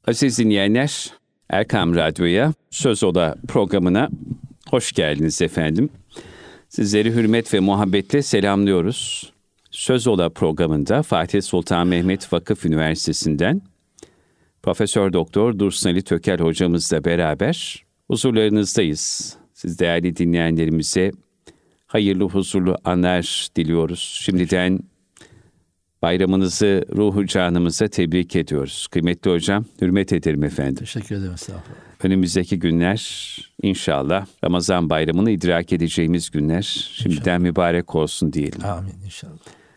Aziz dinleyenler, Erkam Radyo'ya, Söz Oda programına hoş geldiniz efendim. Sizleri hürmet ve muhabbetle selamlıyoruz. Söz Oda programında Fatih Sultan Mehmet Vakıf Üniversitesi'nden Profesör Doktor Dursun Ali Tökel hocamızla beraber huzurlarınızdayız. Siz değerli dinleyenlerimize hayırlı, huzurlu anlar diliyoruz. Şimdiden bayramınızı ruhu canımıza tebrik ediyoruz. Kıymetli hocam, hürmet ederim efendim. Teşekkür ederim. Estağfurullah. Önümüzdeki günler inşallah Ramazan bayramını idrak edeceğimiz günler. Şimdiden inşallah mübarek olsun diyelim. Amin inşallah.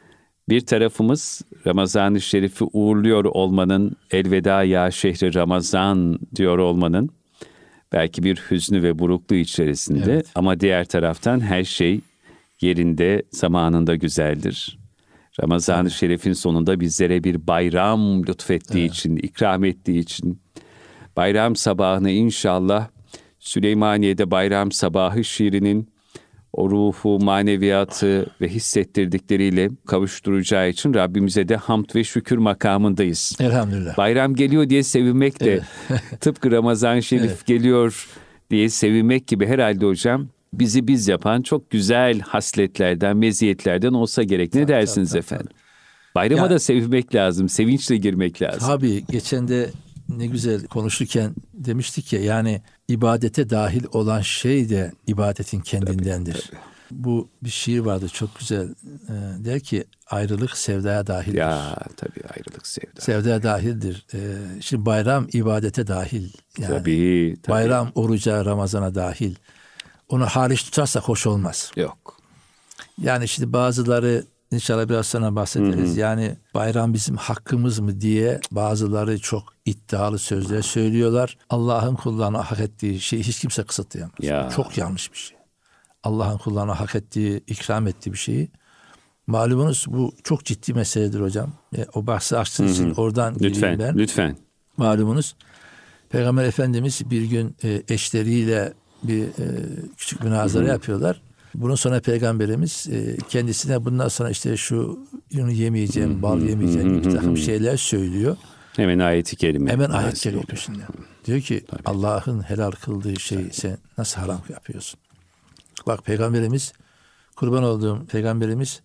Bir tarafımız Ramazan-ı Şerif'i uğurluyor olmanın, elveda ya şehri Ramazan diyor olmanın belki bir hüznü ve burukluğu içerisinde. Evet. Ama diğer taraftan her şey yerinde, zamanında güzeldir. Ramazan-ı Şerif'in sonunda bizlere bir bayram lütfettiği için, ikram ettiği için, bayram sabahını inşallah Süleymaniye'de bayram sabahı şiirinin o ruhu, maneviyatı ve hissettirdikleriyle kavuşturacağı için Rabbimize de hamd ve şükür makamındayız. Elhamdülillah. Bayram geliyor diye sevinmek de tıpkı Ramazan-ı Şerif geliyor diye sevinmek gibi herhalde hocam bizi biz yapan çok güzel hasletlerden, meziyetlerden olsa gerek. Ne dersiniz efendim? Bayrama da sevinmek lazım, sevinçle girmek lazım. Tabii, geçen de ne güzel konuşurken demiştik ya, yani ibadete dahil olan şey de ibadetin kendindendir. Tabii. Bu bir şiir vardı çok güzel. Der ki ayrılık sevdaya dahildir. Ya tabii, ayrılık sevda. Sevdaya dahildir. Şimdi bayram ibadete dahil. Yani tabii. Bayram oruca, Ramazana dahil. Onu hariç tutarsak hoş olmaz. Yok. Yani şimdi bazıları, İnşallah biraz sonra bahsederiz. Hı-hı. Yani bayram bizim hakkımız mı diye bazıları çok iddialı sözler söylüyorlar. Allah'ın kullarına hak ettiği şeyi hiç kimse kısıtlayamaz. Ya. Çok yanlış bir şey. Allah'ın kullarına hak ettiği, ikram ettiği bir şeyi. Malumunuz bu çok ciddi meseledir hocam. O bahsi açtığınız için oradan gireyim ben. Lütfen. Malumunuz Peygamber Efendimiz bir gün eşleriyle bir küçük münazara yapıyorlar. Bunun sonra Peygamberimiz kendisine bundan sonra işte şunu yemeyeceğim, bal yemeyeceğim bir takım şeyler söylüyor. Hemen ayet-i kerime. Hemen ayet-i kerime peşinden. Diyor ki Allah'ın helal kıldığı şeyi sen nasıl haram yapıyorsun? Bak Peygamberimiz, kurban olduğum Peygamberimiz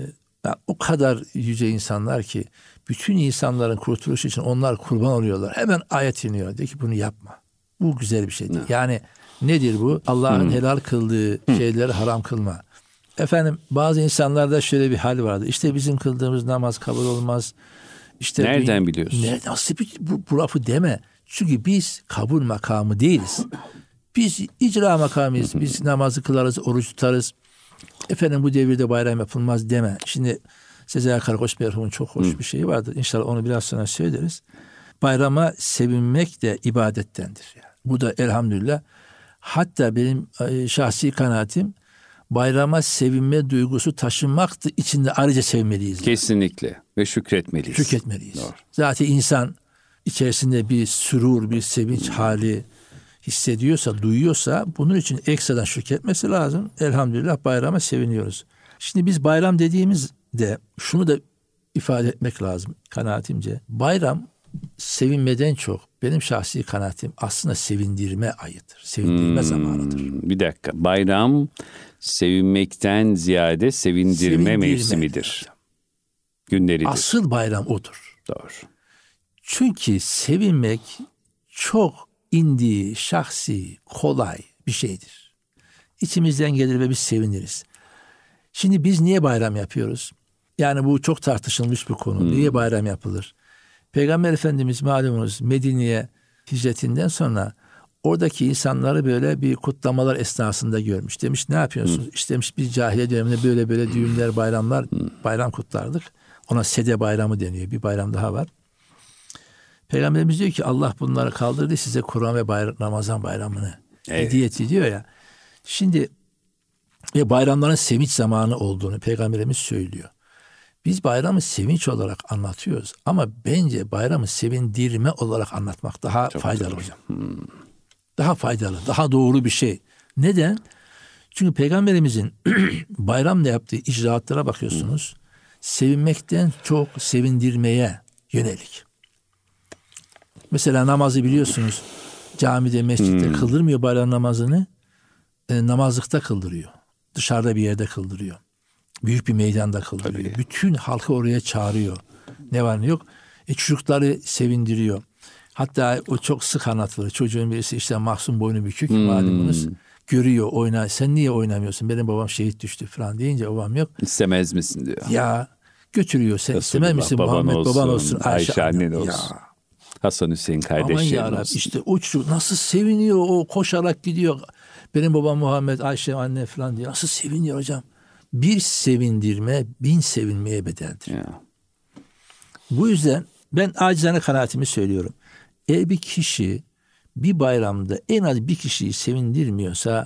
o kadar yüce insanlar ki bütün insanların kurtuluşu için onlar kurban oluyorlar. Hemen ayet iniyor. Diyor ki bunu yapma. Bu güzel bir şey değil. Yani nedir bu? Allah'ın helal kıldığı şeyleri haram kılma. Efendim bazı insanlarda şöyle bir hal vardı. İşte bizim kıldığımız namaz kabul olmaz. İşte nereden biliyorsun? Nasıl bu lafı deme. Çünkü biz kabul makamı değiliz. Biz icra makamıyız. Biz namazı kılarız, oruç tutarız. Efendim bu devirde bayram yapılmaz deme. Şimdi Sezai Karakoç merhumun çok hoş bir şeyi vardır. İnşallah onu biraz sonra söyleriz. Bayrama sevinmek de ibadettendir. Yani. Bu da elhamdülillah. Hatta benim şahsi kanaatim bayrama sevinme duygusu taşınmak da içinde ayrıca sevmeliyiz. Kesinlikle ve şükretmeliyiz. Şükretmeliyiz. Doğru. Zaten insan içerisinde bir sürur, bir sevinç hali hissediyorsa, duyuyorsa bunun için ekstradan şükretmesi lazım. Elhamdülillah bayrama seviniyoruz. Şimdi biz bayram dediğimizde şunu da ifade etmek lazım kanaatimce. Bayram sevinmeden çok benim şahsi kanaatim aslında sevindirme ayıdır. Sevindirme zamanıdır. Bir dakika. Bayram sevinmekten ziyade sevindirme mevsimidir. Günleridir. Asıl bayram odur. Doğru. Çünkü sevinmek çok indi, şahsi, kolay bir şeydir. İçimizden gelir ve biz seviniriz. Şimdi biz niye bayram yapıyoruz? Yani bu çok tartışılmış bir konu. Niye bayram yapılır? Peygamber Efendimiz malumunuz Medine'ye hicretinden sonra oradaki insanları böyle bir kutlamalar esnasında görmüş. Demiş ne yapıyorsunuz? İşte demiş biz cahiliye döneminde böyle düğünler, bayramlar, bayram kutlardık. Ona Sede bayramı deniyor. Bir bayram daha var. Peygamberimiz diyor ki Allah bunları kaldırdı size Kur'an ve Ramazan bayramını hediye etti diyor ya. Şimdi ve bayramların sevinç zamanı olduğunu Peygamberimiz söylüyor. Biz bayramı sevinç olarak anlatıyoruz ama bence bayramı sevindirme olarak anlatmak daha çok faydalı hocam. Daha faydalı, daha doğru bir şey. Neden? Çünkü Peygamberimizin bayramda yaptığı icraatlara bakıyorsunuz. Sevinmekten çok sevindirmeye yönelik. Mesela namazı biliyorsunuz camide, mescitte kıldırmıyor bayram namazını. Namazlıkta kıldırıyor. Dışarıda bir yerde kıldırıyor. Büyük bir meydanda kıldırıyor. Tabii. Bütün halkı oraya çağırıyor. Ne var ne yok. Çocukları sevindiriyor. Hatta o çok sık anlatılır. Çocuğun birisi işte mahzun boynu bükük. Malumunuz görüyor, oynar. Sen niye oynamıyorsun? Benim babam şehit düştü falan deyince babam yok. İstemez misin diyor. Ya götürüyor sen. İstemez misin? Muhammed baban olsun. Ayşe annen olsun. Ya. Hasan Hüseyin Aman kardeşlerin yarabbim, olsun. işte o çocuk nasıl seviniyor, o koşarak gidiyor. Benim babam Muhammed, Ayşe anne falan diyor. Nasıl seviniyor hocam. Bir sevindirme 1000 sevinmeye bedeldir. Ya. Bu yüzden ben acizane kanaatimi söylüyorum. Eğer bir kişi bir bayramda en az bir kişiyi sevindirmiyorsa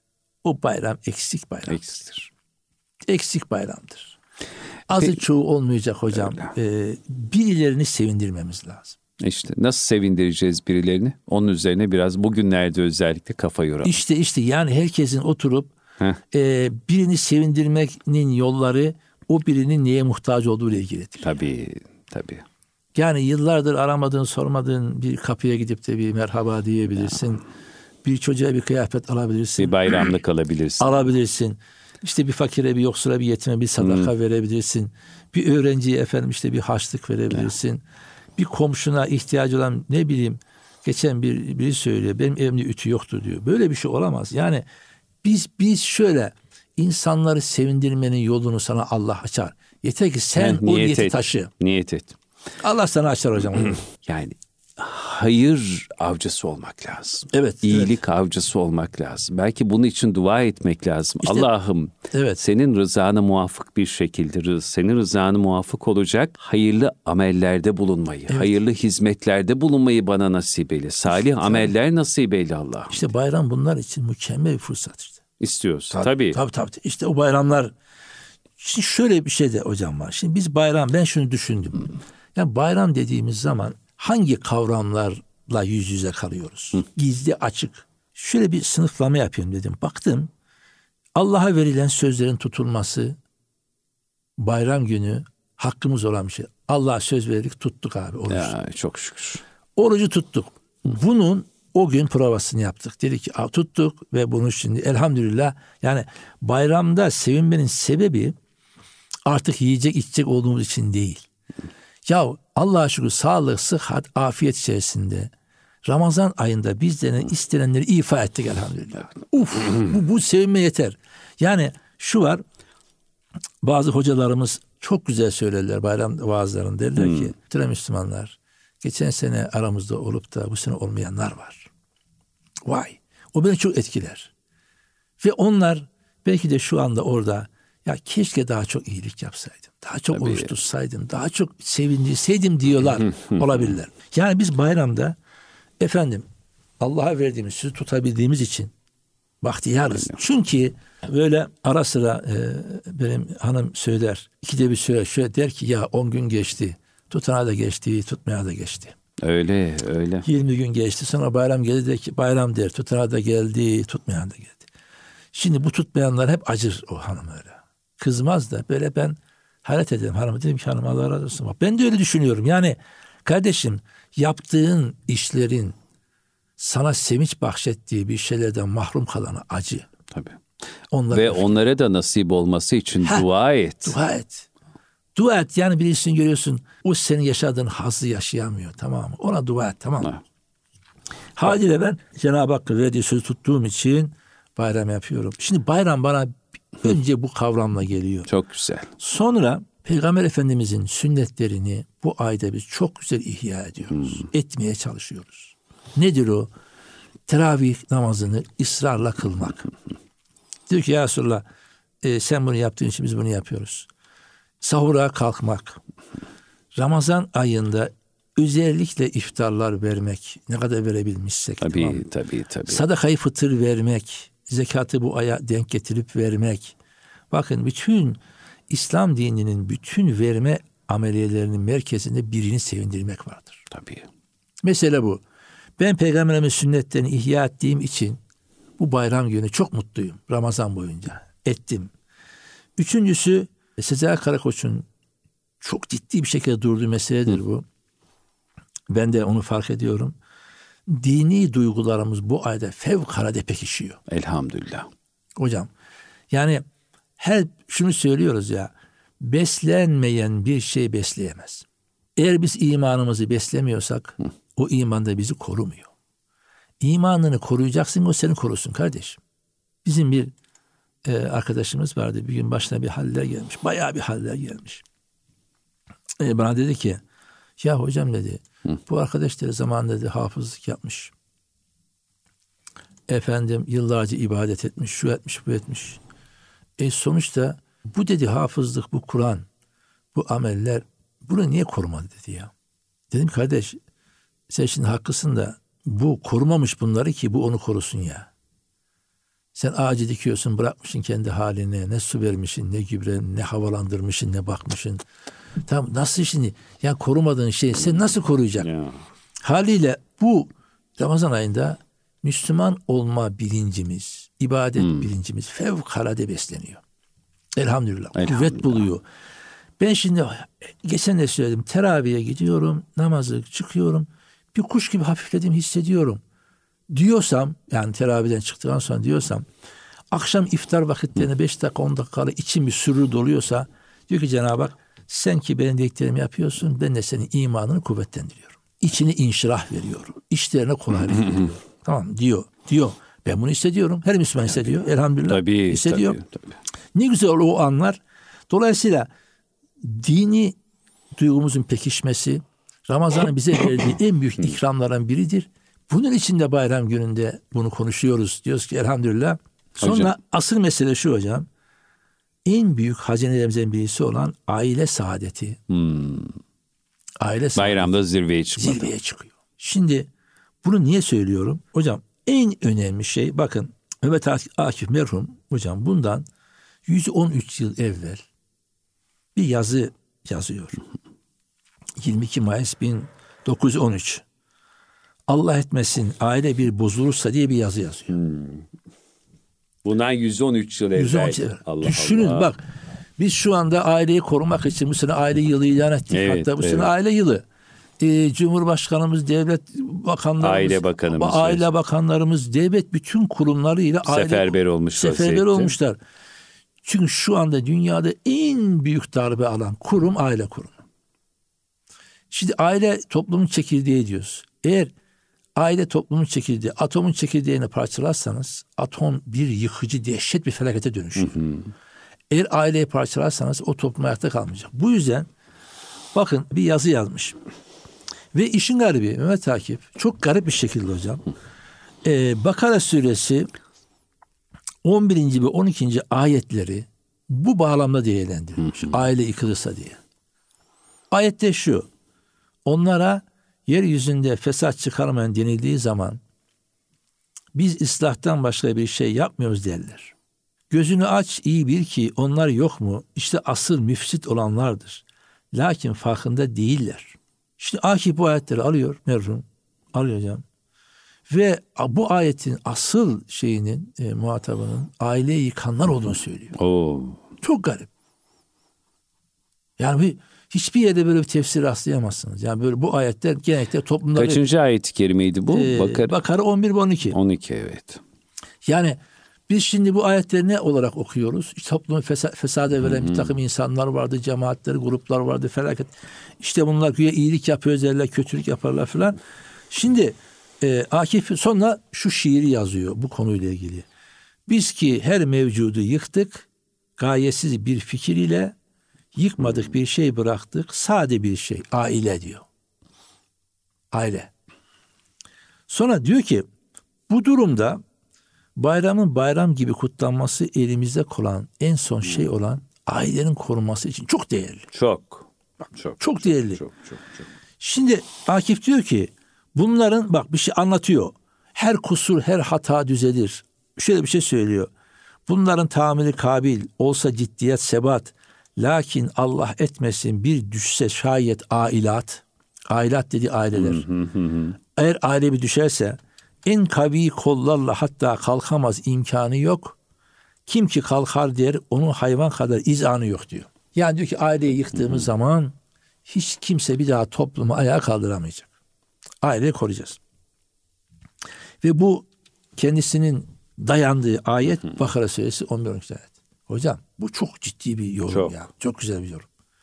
o bayram eksik bayram. Eksiktir. Eksik bayramdır. Azı çoğu olmayacak hocam. Birilerini sevindirmemiz lazım. İşte nasıl sevindireceğiz birilerini? Onun üzerine biraz bugünlerde özellikle kafa yoralım. İşte yani herkesin oturup birini sevindirmenin yolları o birinin neye muhtaç olduğu ile ilgilidir. Tabii. Yani yıllardır aramadığın, sormadığın bir kapıya gidip de bir merhaba diyebilirsin. Bir çocuğa bir kıyafet alabilirsin. Bir bayramlık alabilirsin. Alabilirsin. İşte bir fakire, bir yoksula, bir yetime bir sadaka verebilirsin. Bir öğrenciye efendim işte bir harçlık verebilirsin. Bir komşuna ihtiyacı olan ne bileyim geçen biri söylüyor benim evimde ütü yoktu diyor. Böyle bir şey olamaz. Yani biz şöyle insanları sevindirmenin yolunu sana Allah açar. Yeter ki sen o niyeti taşı. Niyet et. Allah sana açar hocam. Yani hayır avcısı olmak lazım. Evet. İyilik avcısı olmak lazım. Belki bunun için dua etmek lazım. İşte, Allah'ım senin rızana muvafık bir şekilde, senin rızana muvafık olacak hayırlı amellerde bulunmayı, hayırlı hizmetlerde bulunmayı bana nasip eyle. Salih ameller nasip eyle Allah'ım. İşte bayram bunlar için mükemmel bir fırsat işte. İstiyoruz. Tabii. İşte o bayramlar. Şimdi şöyle bir şey de hocam var. Şimdi biz bayram, ben şunu düşündüm. Yani bayram dediğimiz zaman hangi kavramlarla yüz yüze kalıyoruz? Gizli, açık. Şöyle bir sınıflama yapayım dedim. Baktım Allah'a verilen sözlerin tutulması bayram günü hakkımız olan bir şey. Allah'a söz verdik, tuttuk abi. Oruç. Ya, çok şükür. Orucu tuttuk. Bunun o gün provasını yaptık. Dedik ki tuttuk ve bunu şimdi elhamdülillah yani bayramda sevinmenin sebebi artık yiyecek içecek olduğumuz için değil. Ya Allah'a şükür sağlık, sıhhat, afiyet içerisinde Ramazan ayında bizden istenenleri ifa ettik elhamdülillah. Bu sevinme yeter. Yani şu var, bazı hocalarımız çok güzel söylerler bayram vaazlarında, derler ki Müslümanlar geçen sene aramızda olup da bu sene olmayanlar var. Vay, o beni çok etkiler. Ve onlar belki de şu anda orada ya keşke daha çok iyilik yapsaydım. Daha çok oruç tutsaydım. Daha çok sevindirseydim diyorlar olabilirler. Yani biz bayramda efendim Allah'a verdiğimiz sözü tutabildiğimiz için bahtiyarız. Çünkü böyle ara sıra benim hanım söyler. İkide bir söyler. Şöyle der ki ya 10 gün geçti. Tutana da geçti, tutmaya da geçti. Öyle. 20 gün geçti. Sonra bayram geldi de ki bayram der. Tutana da geldi, tutmayan da geldi. Şimdi bu tutmayanlar hep acır o hanım öyle. Kızmaz da böyle ben hayret ederim hanıma. Dedim ki hanım Allah razı olsun. Ben de öyle düşünüyorum. Yani kardeşim yaptığın işlerin sana sevinç bahşettiği bir şeylerden mahrum kalana acı. Tabii. Ve onlara da nasip olması için dua et. Dua et. Yani birisini görüyorsun o senin yaşadığın hazzı yaşayamıyor, tamam mı? Ona dua et, tamam mı? Haliyle ben Cenab-ı Hakk'ın verdiği sözü tuttuğum için bayram yapıyorum. Şimdi bayram bana önce bu kavramla geliyor. Çok güzel. Sonra Peygamber Efendimizin sünnetlerini bu ayda biz çok güzel ihya ediyoruz. Etmeye çalışıyoruz. Nedir o? Teravih namazını ısrarla kılmak. Diyor ki ya Resulallah sen bunu yaptığın için biz bunu yapıyoruz. Sahura kalkmak. Ramazan ayında özellikle iftarlar vermek. Ne kadar verebilmişsek. Tabii. Sadakayı fıtır vermek. Zekatı bu aya denk getirip vermek. Bakın bütün İslam dininin bütün verme ameliyelerinin merkezinde birini sevindirmek vardır. Tabii. Mesele bu. Ben Peygamberimiz sünnetlerini ihya ettiğim için bu bayram günü çok mutluyum. Ramazan boyunca ettim. Üçüncüsü Sezai Karakoç'un çok ciddi bir şekilde durduğu meseledir bu. Ben de onu fark ediyorum. Dini duygularımız bu ayda fevkalade pekişiyor. Elhamdülillah. Hocam yani her şunu söylüyoruz ya, beslenmeyen bir şey besleyemez. Eğer biz imanımızı beslemiyorsak o iman da bizi korumuyor. İmanını koruyacaksın, o seni korusun kardeşim. Bizim bir arkadaşımız vardı, bir gün başına bir haller gelmiş. Bayağı bir haller gelmiş. Bana dedi ki, ya hocam dedi, bu arkadaş dedi zamanında dedi hafızlık yapmış. Efendim yıllarca ibadet etmiş, şu etmiş, bu etmiş. Sonuçta bu dedi hafızlık, bu Kur'an, bu ameller bunu niye korumadı dedi ya. Dedim kardeş, sen şimdi haklısın da bu korumamış bunları ki bu onu korusun ya. Sen ağacı dikiyorsun, bırakmışsın kendi haline, ne su vermişsin, ne gübre, ne havalandırmışsın, ne bakmışsın. Tamam, nasıl şimdi yani korumadığın şey sen nasıl koruyacak? Ya. Haliyle bu Ramazan ayında Müslüman olma bilincimiz, ibadet bilincimiz fevkalade besleniyor. Elhamdülillah. Kuvvet buluyor. Ben şimdi geçen de söyledim, teraviye gidiyorum, namazı çıkıyorum, bir kuş gibi hafifledim hissediyorum diyorsam, yani teraviden çıktıktan sonra diyorsam, akşam iftar vakitlerine 5 dakika 10 dakika içim bir sürür doluyorsa, diyor ki Cenab-ı Hak, sen ki benim dediklerimi yapıyorsun, ben de senin imanını kuvvetlendiriyorum. İçini inşirah veriyorum. İşlerine kolaylık veriyorum. Tamam diyor. Ben bunu hissediyorum. Her Müslüman hissediyor. Elhamdülillah. Tabii, hissediyor. tabii. Ne güzel o anlar. Dolayısıyla dini duygumuzun pekişmesi Ramazan'ın bize verdiği en büyük ikramlardan biridir. Bunun için de bayram gününde bunu konuşuyoruz. Diyoruz ki elhamdülillah. Sonra hocam, asıl mesele şu hocam. En büyük hazinelerimizden birisi olan aile saadeti. Aile saadeti. Bayramda zirveye çıkmadı. Zirveye çıkıyor. Şimdi bunu niye söylüyorum? Hocam en önemli şey, bakın Mehmet Akif merhum hocam bundan 113 yıl evvel bir yazı yazıyor. 22 Mayıs 1913. Allah etmesin aile bir bozulursa diye bir yazı yazıyor. Bundan 113 yıl evvel. 113 yıl. Allah Düşünün Allah. bak, biz şu anda aileyi korumak için bu sene aile yılı ilan ettik. Evet, hatta bu sene aile yılı. Cumhurbaşkanımız, devlet bakanlarımız, aile bakanlarımız, devlet bütün kurumlarıyla seferber olmuşlar. Çünkü şu anda dünyada en büyük darbe alan kurum aile kurumu. Şimdi aile toplumun çekirdeği diyoruz. Eğer aile toplumun çekirdeği, atomun çekirdeğini parçalarsanız atom bir yıkıcı, dehşet bir felakete dönüşüyor. Eğer aileyi parçalarsanız o toplum ayakta kalmayacak. Bu yüzden bakın bir yazı yazmış. Ve işin garibi Mehmet Akif çok garip bir şekilde hocam. Bakara suresi 11. ve 12. ayetleri bu bağlamda değerlendirilmiş. Aile yıkılırsa diye. Ayette şu: onlara yeryüzünde fesat çıkarmayan denildiği zaman biz ıslahtan başka bir şey yapmıyoruz derler. Gözünü aç iyi bil ki onlar yok mu? İşte asıl müfsit olanlardır. Lakin farkında değiller. İşte Akif bu ayetleri alıyor merhum. Alıyor hocam. Ve bu ayetin asıl şeyinin muhatabının aileyi yıkanlar olduğunu söylüyor. Çok garip. Yani hiçbir yerde böyle bir tefsir rastlayamazsınız. Yani böyle bu ayetler genellikle toplumda... Kaçıncı ayet-i kerimeydi bu? Bakara 11 ve 12. 12 evet. Yani biz şimdi bu ayetleri ne olarak okuyoruz? Toplumu fesada veren bir takım insanlar vardı, cemaatleri, gruplar vardı, felaket. İşte bunlar güya iyilik yapıyor derler, kötülük yaparlar filan. Şimdi Akif sonra şu şiiri yazıyor bu konuyla ilgili. Biz ki her mevcudu yıktık, gayesiz bir fikir ile yıkmadık bir şey bıraktık, sade bir şey, aile diyor. Aile. Sonra diyor ki bu durumda bayramın bayram gibi kutlanması elimizde kalan en son şey olan ailenin korunması için çok değerli. Çok değerli. Çok. Şimdi Akif diyor ki bunların bak bir şey anlatıyor. Her kusur, her hata düzelir. Şöyle bir şey söylüyor. Bunların tahammülü kabil, olsa ciddiyet, sebat. Lakin Allah etmesin bir düşse şayet ailat dediği aileler. Eğer aile bir düşerse en kavi kollarla hatta kalkamaz, imkanı yok. Kim ki kalkar der onun hayvan kadar izanı yok diyor. Yani diyor ki aileyi yıktığımız zaman hiç kimse bir daha toplumu ayağa kaldıramayacak. Aileyi koruyacağız. Ve bu kendisinin dayandığı ayet Bakara suresi 11. ayet. Hocam bu çok ciddi bir yorum çok. ya. Çok güzel bir yorum.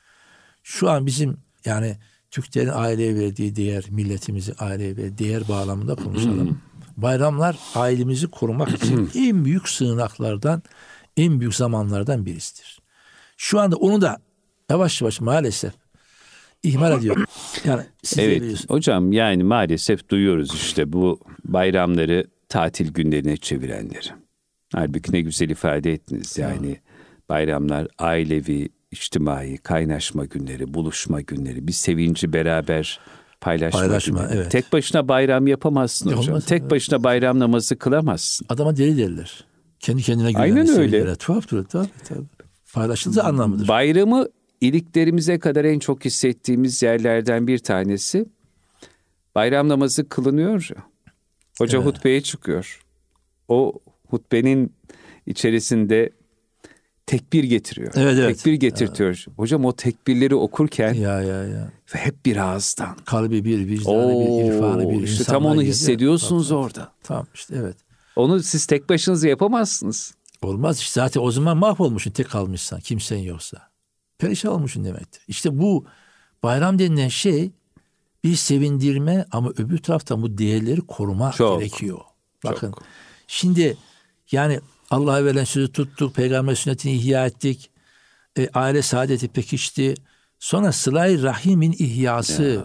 Şu an bizim yani Türklerin aileye verdiği değer, milletimizin aileye verdiği değer bağlamında konuşalım. Bayramlar ailemizi korumak için en büyük sığınaklardan, en büyük zamanlardan birisidir. Şu anda onu da yavaş yavaş maalesef ihmal ediyor. Yani siz de biliyorsunuz. Hocam yani maalesef duyuyoruz işte bu bayramları tatil günlerine çevirenleri. Halbuki ne güzel ifade ettiniz yani bayramlar ailevi, içtimai, kaynaşma günleri, buluşma günleri, bir sevinci beraber paylaşma günleri. Evet. Tek başına bayram yapamazsın hocam. Olmaz, Tek başına bayram namazı kılamazsın. Adama deli derler. Kendi kendine güvenen. Aynen öyle. Sevgilere. Tuhaftır tabii. Paylaşıldığı anlamıdır. Bayramı iliklerimize kadar en çok hissettiğimiz yerlerden bir tanesi bayram namazı kılınıyor ya. Hoca hutbeye çıkıyor. O hutbenin içerisinde tekbir getiriyor. Evet. Tekbir getirtiyor. Hocam o tekbirleri okurken Ya. hep bir ağızdan. Kalbi bir, vicdanı bir, irfanı bir. İşte tam onu hissediyorsunuz orada. Tamam işte evet. Onu siz tek başınıza yapamazsınız. Olmaz işte zaten o zaman mahvolmuşsun tek kalmışsan kimsen yoksa. Perişan olmuşsun demektir. İşte bu bayram denilen şey bir sevindirme ama öbür taraftan bu değerleri koruma gerekiyor. Bakın şimdi yani Allah'a verilen sözü tuttuk, peygamber sünnetini ihya ettik, aile saadeti pekişti. Sonra sıla-i rahimin ihyası,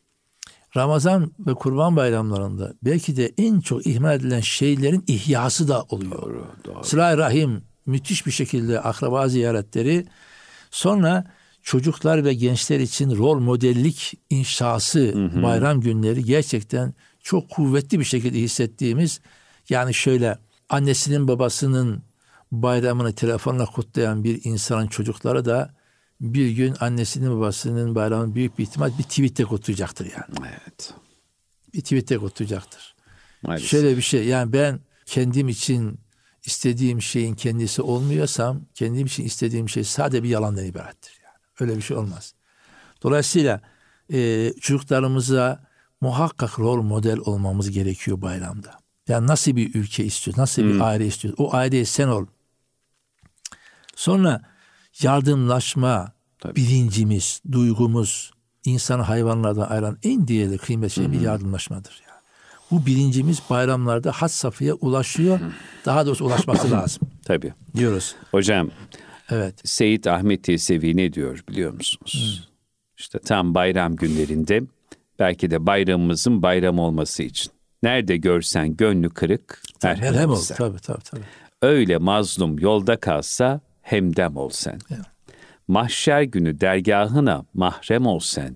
Ramazan ve Kurban bayramlarında belki de en çok ihmal edilen şeylerin ihyası da oluyor. Doğru. Sıla-i rahim, müthiş bir şekilde akraba ziyaretleri, sonra çocuklar ve gençler için rol modellik inşası, bayram günleri gerçekten çok kuvvetli bir şekilde hissettiğimiz, yani şöyle annesinin babasının bayramını telefonla kutlayan bir insanın çocukları da bir gün annesinin babasının bayramını büyük bir ihtimal bir tweette kutlayacaktır yani. Evet. Bir tweette kutlayacaktır. Maalesef. Şöyle bir şey, yani ben kendim için istediğim şeyin kendisi olmuyorsam kendim için istediğim şey sadece bir yalandan ibarettir yani. Öyle bir şey olmaz. Dolayısıyla çocuklarımıza muhakkak rol model olmamız gerekiyor bayramda. Yani nasıl bir ülke istiyoruz, nasıl bir aile istiyoruz, o aileye sen ol. Sonra yardımlaşma bilincimiz, duygumuz, insanı hayvanlardan ayıran en değerli kıymetli şey bir yardımlaşmadır. Yani. Bu bilincimiz bayramlarda had safhaya ulaşıyor. Daha doğrusu ulaşması lazım. Tabii. Diyoruz. Hocam, evet. Seyyid Ahmet Yesevi ne diyor biliyor musunuz? İşte tam bayram günlerinde belki de bayramımızın bayram olması için. Nerede görsen gönlü kırık, merhem ol. Tabii. Öyle mazlum yolda kalsa hemdem ol sen. Evet. Mahşer günü dergahına mahrem ol sen.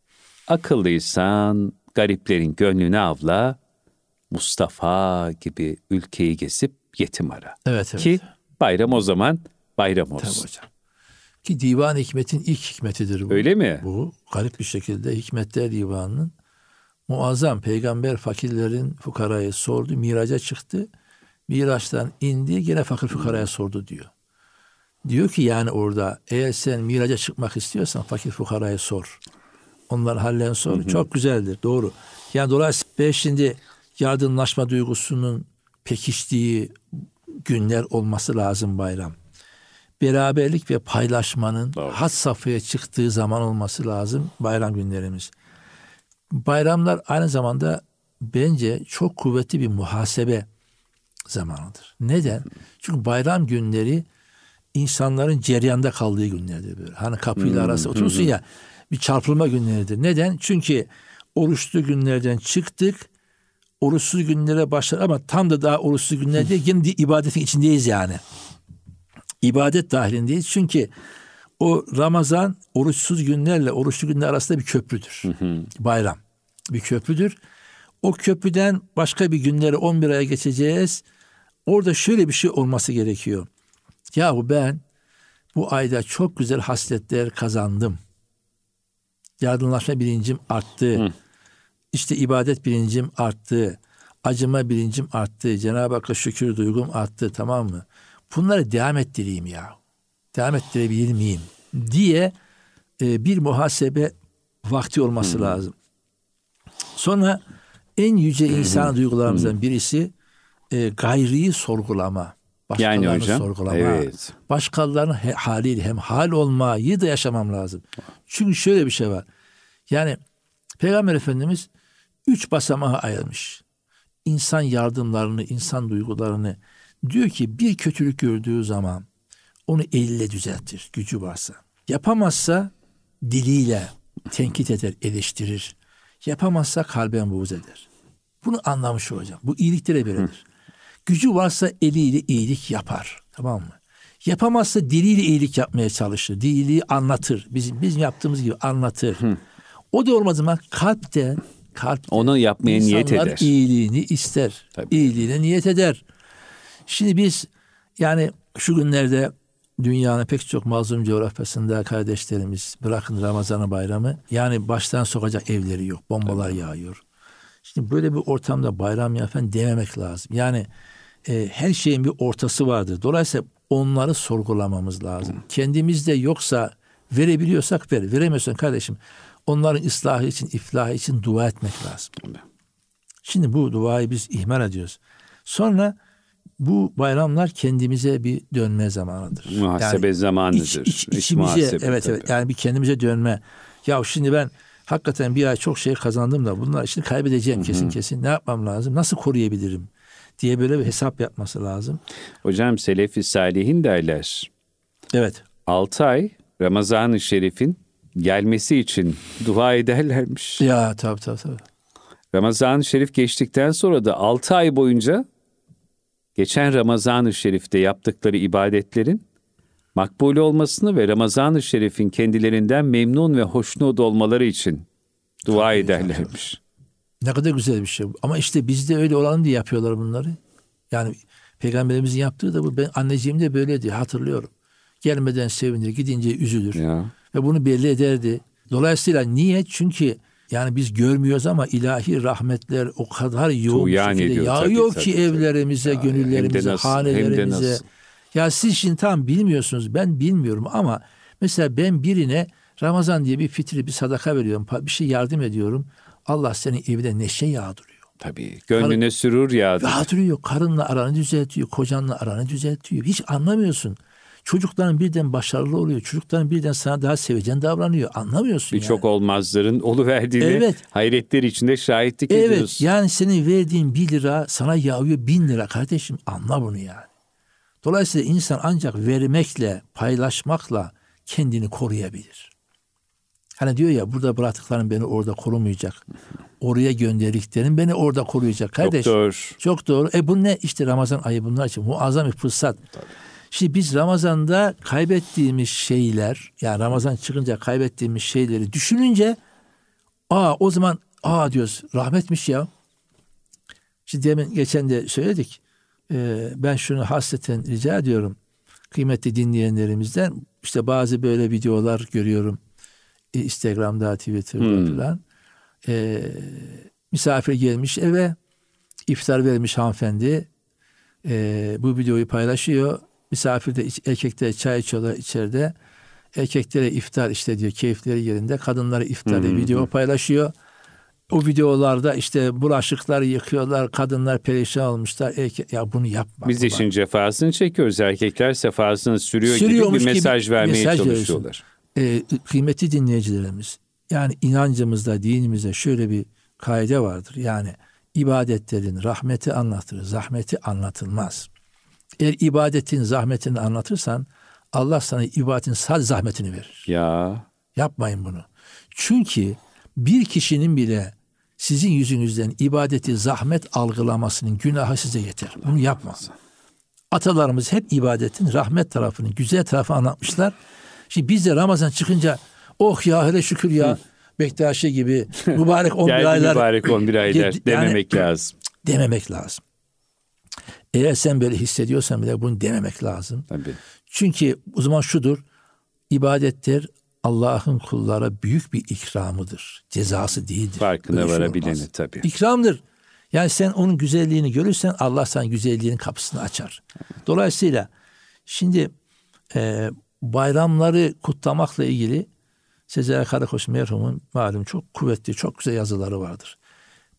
Akıllıysan gariplerin gönlünü avla, Mustafa gibi ülkeyi gezip yetim ara. Evet. Ki bayram o zaman bayram olsun. Tabii hocam. Ki Divan-ı Hikmet'in ilk hikmetidir bu. Öyle mi? Bu garip bir şekilde Hikmetler Divanı'nın muazzam, peygamber fakirlerin fukaraya sordu, miraca çıktı. Miraçtan indi, gene fakir fukaraya sordu diyor. Diyor ki yani orada eğer sen miraca çıkmak istiyorsan fakir fukaraya sor. Onların hallerini sor. Çok güzeldir, doğru. Yani dolayısıyla şimdi yardımlaşma duygusunun pekiştiği günler olması lazım bayram. Beraberlik ve paylaşmanın had safhaya çıktığı zaman olması lazım bayram günlerimiz. Bayramlar aynı zamanda bence çok kuvvetli bir muhasebe zamanıdır. Neden? Çünkü bayram günleri insanların ceryanda kaldığı günlerdir böyle. Hani kapıyla arası oturursun ya, bir çarpılma günleridir. Neden? Çünkü oruçlu günlerden çıktık, oruçsuz günlere başlar ama tam da daha oruçsuz günler değil, yine ibadetin içindeyiz yani. İbadet dahilindeyiz. Çünkü o Ramazan oruçsuz günlerle oruçlu günler arasında bir köprüdür. Bayram bir köprüdür. O köprüden başka bir günlere 11 aya geçeceğiz. Orada şöyle bir şey olması gerekiyor. Yahu ben bu ayda çok güzel hasletler kazandım. Yardımlaşma bilincim arttı. İşte ibadet bilincim arttı. Acıma bilincim arttı. Cenab-ı Hakk'a şükür duygum arttı, tamam mı? Bunları devam ettireyim ya. Devam ettirebilir miyim? Diye bir muhasebe vakti olması lazım. Sonra en yüce insan duygularımızdan birisi gayriyi sorgulama. Yani Başkalarını hocam, sorgulama. evet. Başkalarının haliyle hem hal olmayı da yaşamam lazım. Çünkü şöyle bir şey var. Yani Peygamber Efendimiz 3 basamağa ayırmış. İnsan yardımlarını, insan duygularını. Diyor ki bir kötülük gördüğü zaman onu eliyle düzeltir, gücü varsa. Yapamazsa diliyle tenkit eder, eleştirir. Yapamazsa kalben buğz eder. Bunu anlamış hocam. Bu iyiliklere böyledir. Gücü varsa eliyle iyilik yapar. Tamam mı? Yapamazsa diliyle iyilik yapmaya çalışır. Diliyle anlatır. Bizim yaptığımız gibi anlatır. O da olmaz ama kalpten onu yapmaya niyet eder. İnsanlar iyiliğini ister. Tabii. İyiliğine niyet eder. Şimdi biz yani şu günlerde dünyanın pek çok mazlum coğrafyasında kardeşlerimiz bırakın Ramazan bayramı yani baştan sokacak evleri yok. Bombalar yağıyor. Şimdi böyle bir ortamda bayram yapan dememek lazım. Yani her şeyin bir ortası vardır. Dolayısıyla onları sorgulamamız lazım. Kendimizde yoksa verebiliyorsak ver. Veremiyorsan kardeşim onların ıslahı için, iflahı için dua etmek lazım. Şimdi bu duayı biz ihmal ediyoruz. Sonra bu bayramlar kendimize bir dönme zamanıdır. Muhasebe zamanıdır. İçimize muhasebe, evet yani bir kendimize dönme. Ya şimdi ben hakikaten bir ay çok şey kazandım da bunlar şimdi kaybedeceğim kesin. Ne yapmam lazım? Nasıl koruyabilirim? Diye böyle bir hesap yapması lazım. Hocam Selefi Salihin derler. Evet. 6 ay Ramazan-ı Şerif'in gelmesi için dua ederlermiş. Ya tabii. Ramazan-ı Şerif geçtikten sonra da 6 ay boyunca geçen Ramazan-ı Şerif'te yaptıkları ibadetlerin makbul olmasını ve Ramazan-ı Şerif'in kendilerinden memnun ve hoşnut olmaları için dua ederlermiş. Ne kadar güzel bir şey. Ama işte bizde öyle olalım diye yapıyorlar bunları. Yani Peygamberimizin yaptığı da bu. Ben anneciğim de böyleydi hatırlıyorum. Gelmeden sevinir, gidince üzülür. Ya. Ve bunu belli ederdi. Dolayısıyla niye? Çünkü yani biz görmüyoruz ama ilahi rahmetler o kadar yoğun bir şekilde yağıyor ki evlerimize, ya, gönüllerimize, hanelerimize. Ya siz şimdi tam bilmiyorsunuz. Ben bilmiyorum ama mesela ben birine Ramazan diye bir fitri, bir sadaka veriyorum. Bir şey yardım ediyorum. Allah senin evine neşe yağdırıyor. Tabii. Gönlüne sürur yağdırıyor. Yağdırıyor. Karınla aranı düzeltiyor. Kocanla aranı düzeltiyor. Hiç anlamıyorsun. Çocukların birden başarılı oluyor. Çocukların birden sana daha sevecen davranıyor. Anlamıyorsun Birçok olmazların oluverdiğine hayretler içinde şahitlik ediyoruz. Evet. Yani senin verdiğin 1 lira sana yağıyor 1000 lira kardeşim. Anla bunu yani. Dolayısıyla insan ancak vermekle, paylaşmakla kendini koruyabilir. Hani diyor ya burada bıraktıklarım beni orada korumayacak. Oraya gönderdiklerim beni orada koruyacak. Kardeş, çok doğru. Bu ne? İşte Ramazan ayı bunlar için muazzam bir fırsat. Tabii. Şimdi biz Ramazan'da kaybettiğimiz şeyler, yani Ramazan çıkınca kaybettiğimiz şeyleri düşününce o zaman diyoruz rahmetmiş ya. Şimdi demin geçen de söyledik. Ben şunu hasreten rica ediyorum. Kıymetli dinleyenlerimizden işte bazı böyle videolar görüyorum. Instagram'da, Twitter'da falan. Misafir gelmiş eve, iftar vermiş hanımefendi. Bu videoyu paylaşıyor. Misafir de erkekler çay içiyorlar içeride. Erkeklere iftar işte diyor, keyifleri yerinde. Kadınlara iftar diye video paylaşıyor. O videolarda işte bulaşıkları yıkıyorlar, kadınlar perişan olmuşlar. Ya bunu yapma. Biz işin cefasını çekiyoruz. Erkekler sefasını sürüyor gibi bir mesaj vermeye çalışıyorlar. Kıymetli dinleyicilerimiz, yani inancımızda, dinimizde şöyle bir kaide vardır. Yani ibadetlerin rahmeti anlatılır, zahmeti anlatılmaz. Eğer ibadetin zahmetini anlatırsan Allah sana ibadetin sadece zahmetini verir. Ya. Yapmayın bunu. Çünkü bir kişinin bile sizin yüzünüzden ibadeti zahmet algılamasının günahı size yeter. Bunu yapmaz. Atalarımız hep ibadetin rahmet tarafını, güzel tarafını anlatmışlar. Şimdi biz de Ramazan çıkınca oh hele şükür ya Bektaşi gibi mübarek 11 aylar. Mübarek 11 aylar dememek lazım. Dememek lazım. Eğer sen böyle hissediyorsan bile bunu dememek lazım. Tabii. Çünkü o zaman şudur. İbadetler Allah'ın kullara büyük bir ikramıdır. Cezası değildir. Farkına varabileni tabii. İkramdır. Yani sen onun güzelliğini görürsen Allah sana güzelliğinin kapısını açar. Dolayısıyla şimdi bayramları kutlamakla ilgili Sezai Karakoç merhumun malum çok kuvvetli, çok güzel yazıları vardır.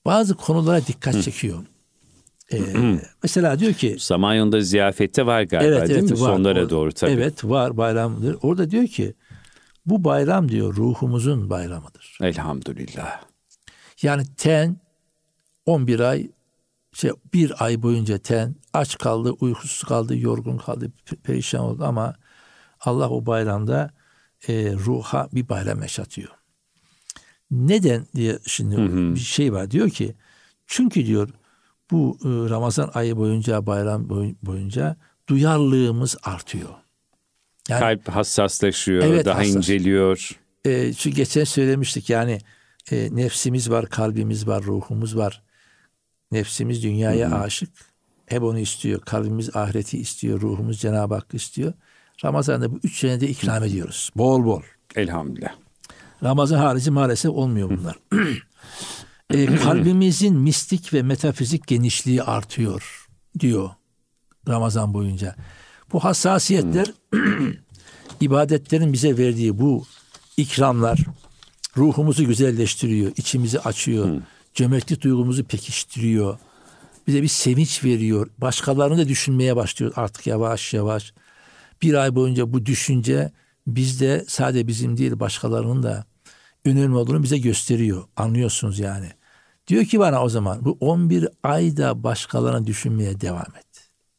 bazı konulara dikkat çekiyor. Mesela diyor ki Samanyolu'da ziyafette var galiba, değil mi? var. Sonlara doğru tabii. Evet, var, bayramdır. Orada diyor ki bu bayram diyor ruhumuzun bayramıdır. Elhamdülillah. Yani ten 11 ay bir ay boyunca ten aç kaldı, uykusuz kaldı, yorgun kaldı, perişan oldu ama Allah o bayramda ruha bir bayram yaşatıyor. Neden diye şimdi bir şey var. Diyor ki çünkü diyor bu Ramazan ayı boyunca, bayram boyunca duyarlılığımız artıyor. Yani, kalp hassaslaşıyor, evet, daha inceliyor. Çünkü geçen söylemiştik yani nefsimiz var, kalbimiz var, ruhumuz var. Nefsimiz dünyaya aşık. Hep onu istiyor. Kalbimiz ahireti istiyor. Ruhumuz Cenab-ı Hakk'ı istiyor. Ramazan'da bu 3 senede ikram ediyoruz. Bol bol. Elhamdülillah. Ramazan harici maalesef olmuyor bunlar. Kalbimizin mistik ve metafizik genişliği artıyor diyor Ramazan boyunca. Bu hassasiyetler ibadetlerin bize verdiği bu ikramlar ruhumuzu güzelleştiriyor, içimizi açıyor, cömertlik duygumuzu pekiştiriyor. Bize bir sevinç veriyor. Başkalarını da düşünmeye başlıyor artık yavaş yavaş. Bir ay boyunca bu düşünce bizde sadece bizim değil başkalarının da önemli olduğunu bize gösteriyor. Anlıyorsunuz yani. Diyor ki bana o zaman bu 11 ayda başkalarını düşünmeye devam et.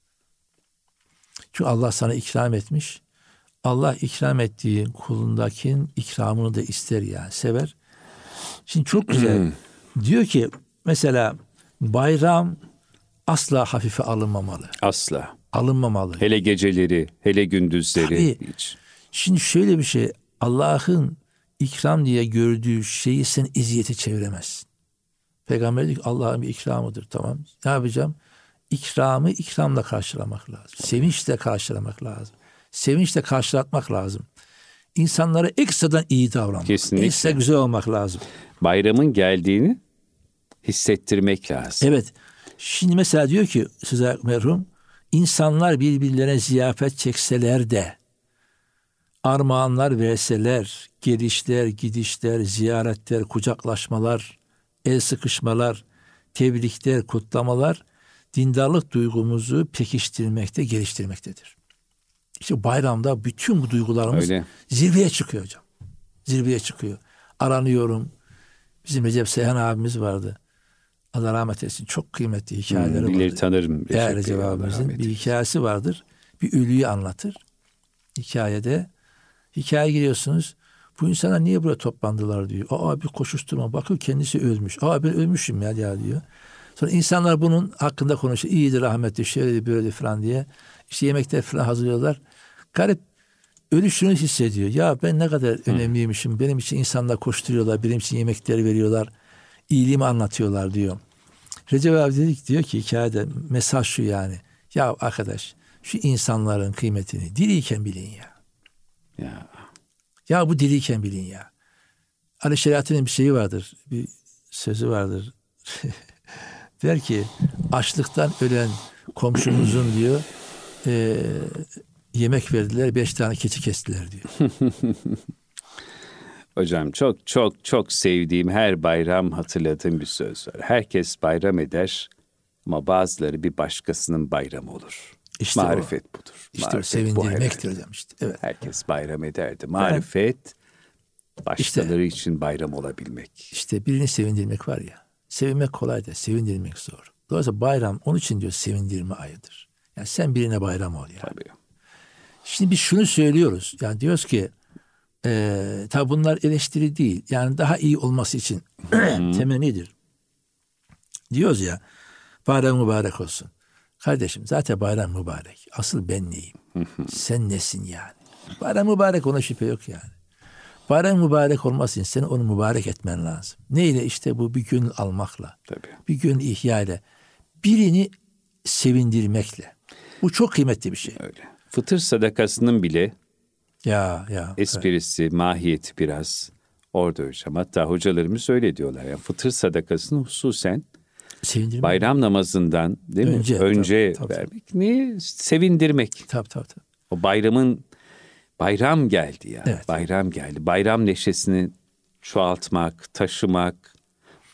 Çünkü Allah sana ikram etmiş. Allah ikram ettiği kulundakin ikramını da ister yani sever. Şimdi çok güzel. Diyor ki mesela bayram asla hafife alınmamalı. Asla. Alınmamalı. Hele geceleri, hele gündüzleri. Tabii. Hiç. Şimdi şöyle bir şey. Allah'ın ikram diye gördüğü şeyi sen eziyete çeviremezsin. Peygamber diyor ki Allah'ın bir ikramıdır. Tamam. Ne yapacağım? İkramı ikramla karşılamak lazım. Sevinçle karşılamak lazım. Sevinçle karşılatmak lazım. İnsanlara ekstradan iyi davranmak. Kesinlikle. Ekstra güzel olmak lazım. Bayramın geldiğini hissettirmek lazım. Evet. Şimdi mesela diyor ki size merhum, insanlar birbirlerine ziyafet çekseler de, armağanlar verseler, gelişler, gidişler, ziyaretler, kucaklaşmalar, el sıkışmalar, tebrikler, kutlamalar, dindarlık duygumuzu pekiştirmekte, geliştirmektedir. İşte bayramda bütün bu duygularımız zirveye çıkıyor hocam. Zirveye çıkıyor. Aranıyorum. Bizim Recep Seyhan abimiz vardı. Allah rahmet eylesin. Çok kıymetli hikayeleri vardır. Birileri tanırım. Recep abimizin bir hikayesi vardır. Bir ölüyü anlatır. Hikayeye giriyorsunuz. Bu insanlar niye buraya toplandılar diyor. Bir koşuşturma. Bakıyor kendisi ölmüş. Ben ölmüşüm ya diyor. Sonra insanlar bunun hakkında konuşuyor. İyidir rahmetli şöyle böyle falan diye. İşte yemekler falan hazırlıyorlar. Garip ölü şunu hissediyor. Ya ben ne kadar önemliymişim. Benim için insanlar koşturuyorlar. Benim için yemekleri veriyorlar. İyiliğimi anlatıyorlar diyor. Recep abi diyor ki hikayede mesaj şu yani. Ya arkadaş şu insanların kıymetini diriyken bilin ya. Ya bu diriyken bilin ya. Ali Şeriat'ın bir şeyi vardır. Bir sözü vardır. Der ki açlıktan ölen komşumuzun diyor yemek verdiler 5 tane keçi kestiler diyor. Hocam çok çok çok sevdiğim her bayram hatırladığım bir söz var. Herkes bayram eder ama bazıları bir başkasının bayramı olur. İşte marifet budur. İşte marifet sevindirmektir hocam işte. Evet. Herkes bayram ederdi. Marifet başkaları için bayram olabilmek. İşte birini sevindirmek var ya. Sevinmek kolay da sevindirmek zor. Dolayısıyla bayram onun için diyor sevindirme ayıdır. Yani sen birine bayram ol ya. Tabii. Şimdi biz şunu söylüyoruz. Yani diyoruz ki tabi bunlar eleştiri değil. Yani daha iyi olması için temennidir. Diyoruz ya bayram mübarek olsun. Kardeşim zaten bayram mübarek. Asıl ben neyim? Sen nesin yani? Bayram mübarek ona şüphe yok yani. Bayram mübarek olması için seni onu mübarek etmen lazım. Neyle? İşte bu bir gönül almakla. Tabii. Bir gönül ihya ile. Birini sevindirmekle. Bu çok kıymetli bir şey. Öyle. Fıtır sadakasının bile esprisi, mahiyeti biraz orada hocam. Hatta hocalarımız öyle diyorlar. Yani fıtır sadakasını hususen bayram namazından değil mi? Önce tabii. Vermek. Niye? Sevindirmek. Tabii. O bayram geldi ya. Evet. Bayram geldi. Bayram neşesini çoğaltmak, taşımak,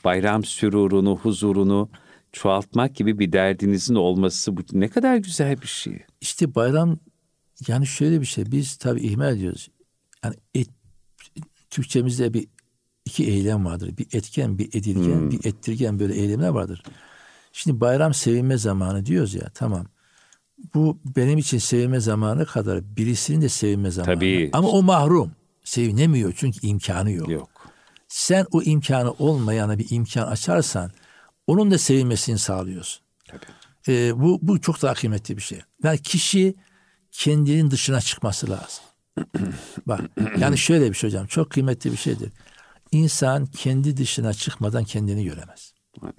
bayram sürurunu, huzurunu çoğaltmak gibi bir derdinizin olması bu ne kadar güzel bir şey. İşte bayram, yani şöyle bir şey, biz tabii ihmal ediyoruz. Yani Türkçemizde iki eylem vardır. Bir etken, bir edilgen, bir ettirgen, böyle eylemler vardır. Şimdi bayram sevinme zamanı diyoruz ya, tamam. Bu benim için sevinme zamanı kadar birisinin de sevinme zamanı. Tabii. Ama o mahrum. Sevinemiyor çünkü imkanı yok. Yok. Sen o imkanı olmayana bir imkan açarsan onun da sevinmesini sağlıyorsun. Tabii. Bu çok daha kıymetli bir şey. Yani kişi kendinin dışına çıkması lazım. Bak, yani şöyle bir şey hocam, çok kıymetli bir şeydir. İnsan kendi dışına çıkmadan kendini göremez.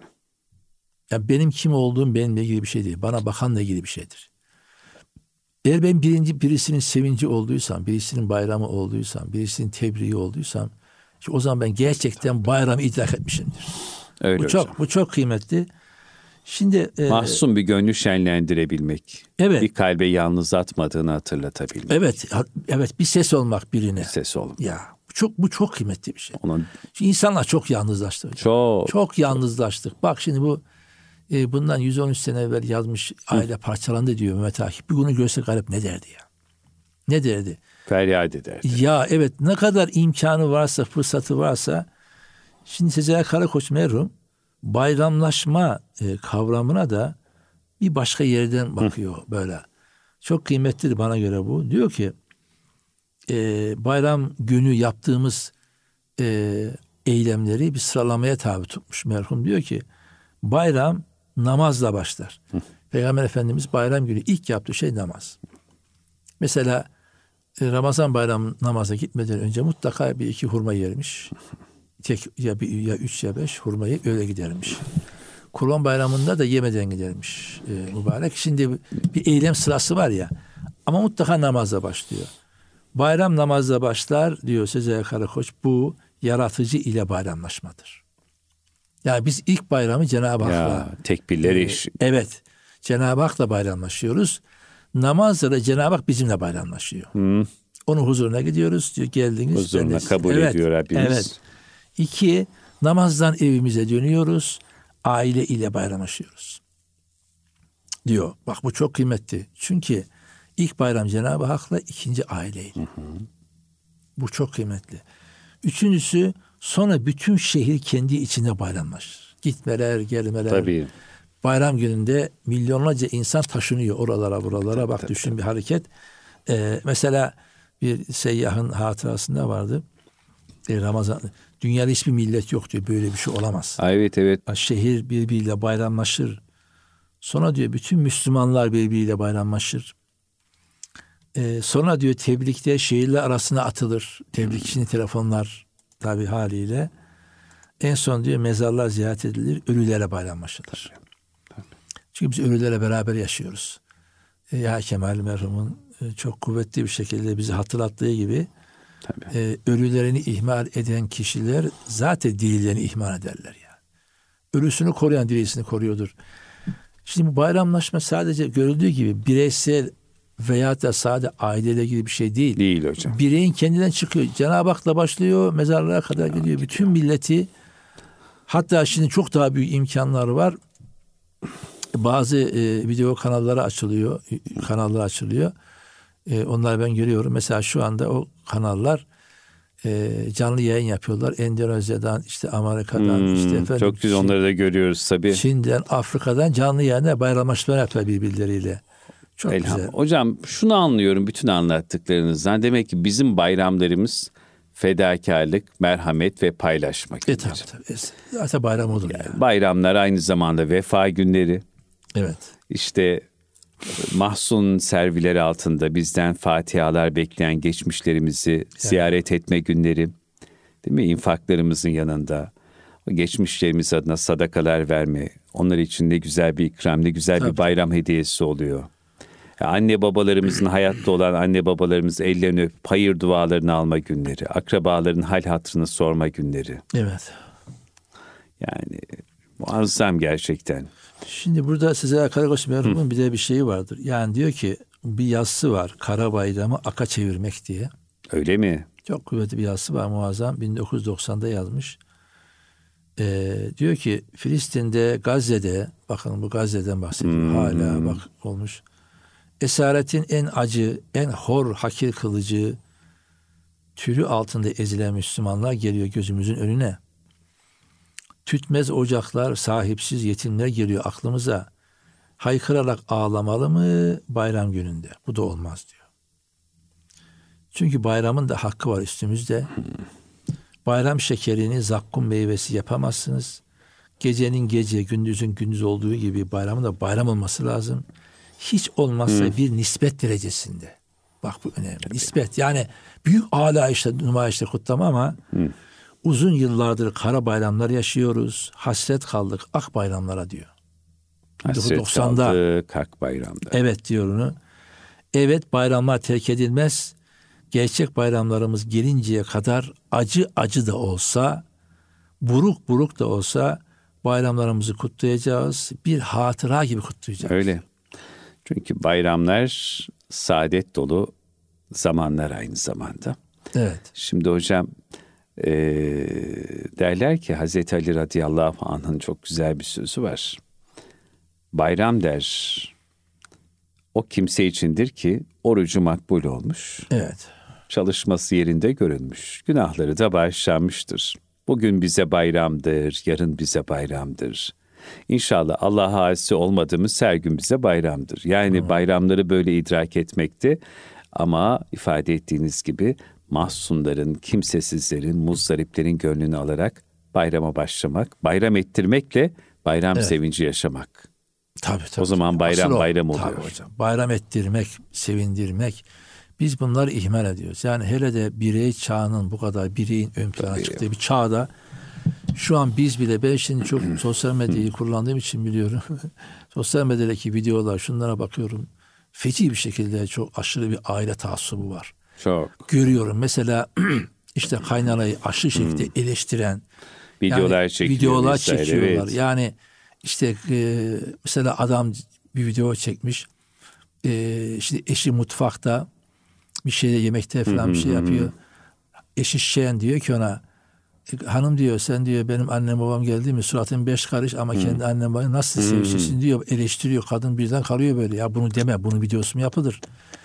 Ya benim kim olduğum benimle ilgili bir şey değil. Bana bakanla ilgili bir şeydir. Eğer ben birisinin sevinci olduysam, birisinin bayramı olduysam, birisinin tebriği olduysam, işte o zaman ben gerçekten bayramı idrak etmişimdir. Öyle Bu çok kıymetli. Şimdi mahzun bir gönlü şenlendirebilmek. Evet. Bir kalbe yalnız atmadığını hatırlatabilmek. Evet, bir ses olmak birine. Bir ses olmak. Ya bu çok kıymetli bir şey. Onun... Şimdi insanlar çok yalnızlaştı hocam. Çok yalnızlaştık. Bak şimdi bu bundan 113 sene evvel yazmış, aile parçalandı diyor Mehmet Akif. Bir bunu görse garip ne derdi ya? Ne derdi? Feryat ederdi. Ya evet, ne kadar imkanı varsa, fırsatı varsa. Şimdi Sezai Karakoç merhum bayramlaşma kavramına da bir başka yerden bakıyor böyle. Çok kıymetlidir bana göre bu. Diyor ki bayram günü yaptığımız eylemleri bir sıralamaya tabi tutmuş merhum. Diyor ki bayram namazla başlar. Peygamber Efendimiz bayram günü ilk yaptığı şey namaz. Mesela Ramazan bayramı namaza gitmeden önce mutlaka bir iki hurma yermiş. Ya 3 ya 5 hurmayı öyle gidermiş. Kurban bayramında da yemeden gidermiş mübarek. Şimdi bir eylem sırası var ya, ama mutlaka namazla başlıyor. Bayram namazla başlar diyor Sezai Karakoç. Bu yaratıcı ile bayramlaşmadır. Yani biz ilk bayramı Cenab-ı Hak'la tekbirler evet, Cenab-ı Hak'la bayramlaşıyoruz. Namazla da Cenab-ı Hak bizimle bayramlaşıyor. Onun huzuruna gidiyoruz diyor, geldiniz. Huzuruna kabul ediyor Rabbimiz. Evet. 2, namazdan evimize dönüyoruz. Aile ile bayramlaşıyoruz. Diyor. Bak bu çok kıymetli. Çünkü ilk bayram Cenab-ı Hak'la, ikinci aileyle. Bu çok kıymetli. Üçüncüsü, sonra bütün şehir kendi içinde bayramlaşır. Gitmeler, gelmeler. Tabii. Bayram gününde milyonlarca insan taşınıyor oralara buralara. Bak düşün bir hareket. Mesela bir seyyahın hatırasında vardı. Ramazan, dünyada hiçbir millet yok diyor. Böyle bir şey olamaz. Evet. Şehir birbiriyle bayramlaşır. Sonra diyor bütün Müslümanlar birbiriyle bayramlaşır. Sonra diyor tebrikte şehirler arasına atılır. Tebrik için telefonlar tabii haliyle. En son diyor mezarlar ziyaret edilir. Ölülere bayramlaşılır. Çünkü biz ölülerle beraber yaşıyoruz. Ya Kemal merhumun çok kuvvetli bir şekilde bizi hatırlattığı gibi ölülerini ihmal eden kişiler zaten dirilerini ihmal ederler ya. Ölüsünü koruyan dirisini koruyordur. Şimdi bu bayramlaşma sadece görüldüğü gibi bireysel veya da sadece aileyle ilgili bir şey değil. Değil hocam. Bireyin kendinden çıkıyor. Cenab-ı Hak'la başlıyor, mezarlığa kadar gidiyor. Bütün milleti, hatta şimdi çok daha büyük imkanlar var. Bazı video kanalları açılıyor. Onları ben görüyorum. Mesela şu anda o kanallar canlı yayın yapıyorlar. Endonezya'dan, işte Amerika'dan, işte efendim. Çok güzel, onları da görüyoruz tabii. Çin'den, Afrika'dan canlı yayına bayramlaşmalar yapıyorlar birbirleriyle. Çok güzel. Hocam şunu anlıyorum bütün anlattıklarınızdan. Demek ki bizim bayramlarımız fedakarlık, merhamet ve paylaşmak. Tabii. Zaten bayram olur yani. Bayramlar aynı zamanda vefa günleri. Evet. İşte mahzun servileri altında bizden fatihalar bekleyen geçmişlerimizi ziyaret etme günleri. Değil mi? İnfaklarımızın yanında o geçmişlerimiz adına sadakalar verme. Onlar için ne güzel bir ikram, ne güzel bir bayram hediyesi oluyor. Anne babalarımızın, hayatta olan anne babalarımız ellerini öpüp hayır dualarını alma günleri. Akrabaların hal hatırını sorma günleri. Evet. Yani muazzam gerçekten. Şimdi burada size Karakoç merhumun bir de bir şeyi vardır. Yani diyor ki bir yazısı var. Kara bayramı aka çevirmek diye. Öyle mi? Çok kuvvetli bir yazısı var, muazzam. 1990'da yazmış. Diyor ki Filistin'de, Gazze'de, bakın bu Gazze'den bahsediyor. Hala bak olmuş. Esaretin en acı, en hor, hakir kılıcı türü altında ezilen Müslümanlar geliyor gözümüzün önüne. Tütmez ocaklar, sahipsiz yetimler geliyor aklımıza. Haykırarak ağlamalı mı bayram gününde? Bu da olmaz diyor. Çünkü bayramın da hakkı var üstümüzde. Bayram şekerini zakkum meyvesi yapamazsınız. Gecenin gece, gündüzün gündüz olduğu gibi bayramın da bayram olması lazım. Hiç olmazsa bir nispet derecesinde. Bak bu önemli. Nispet, yani büyük alayişle, numayişle kutlama ama uzun yıllardır kara bayramlar yaşıyoruz. Hasret kaldık ak bayramlara diyor. Hasret 1990'da kaldık ak bayramda. evet diyor onu. Evet, bayramlar terk edilmez. Gerçek bayramlarımız gelinceye kadar acı acı da olsa, buruk buruk da olsa bayramlarımızı kutlayacağız. Bir hatıra gibi kutlayacağız. Öyle. Çünkü bayramlar saadet dolu zamanlar aynı zamanda. Evet. Şimdi hocam derler ki Hazreti Ali radıyallahu anh'ın çok güzel bir sözü var. Bayram der o kimse içindir ki orucu makbul olmuş. Evet. Çalışması yerinde görülmüş. Günahları da bağışlanmıştır. Bugün bize bayramdır, yarın bize bayramdır. İnşallah Allah'a asi olmadığımız her gün bize bayramdır. Yani bayramları böyle idrak etmekte ama ifade ettiğiniz gibi mahzunların, kimsesizlerin, muzdariplerin gönlünü alarak bayrama başlamak, bayram ettirmekle bayram sevinci yaşamak. Tabii. O zaman bayram Asıl bayram oluyor. Tabii hocam. Bayram ettirmek, sevindirmek. Biz bunları ihmal ediyoruz. Yani hele de birey çağının bu kadar bireyin ön plana çıktığı bir çağda şu an biz bile, ben şimdi çok sosyal medyayı kullandığım için biliyorum. Sosyal medyadaki videolar, şunlara bakıyorum. Feci bir şekilde çok aşırı bir aile taassubu var. Çok. Görüyorum mesela işte kaynanayı aşırı şekilde eleştiren Videolar videolar vesaire, çekiyorlar. evet. Yani işte mesela adam bir video çekmiş. İşte eşi mutfakta bir şeyde, yemekte falan bir şey yapıyor. Eşi şişeyen diyor ki ona, hanım diyor, sen diyor benim annem babam geldi mi suratın 5 karış ama kendi annem babam nasıl sevişirsin diyor, eleştiriyor. Kadın birden kalıyor böyle, ya bunu deme, bunun videosu mu yapılır?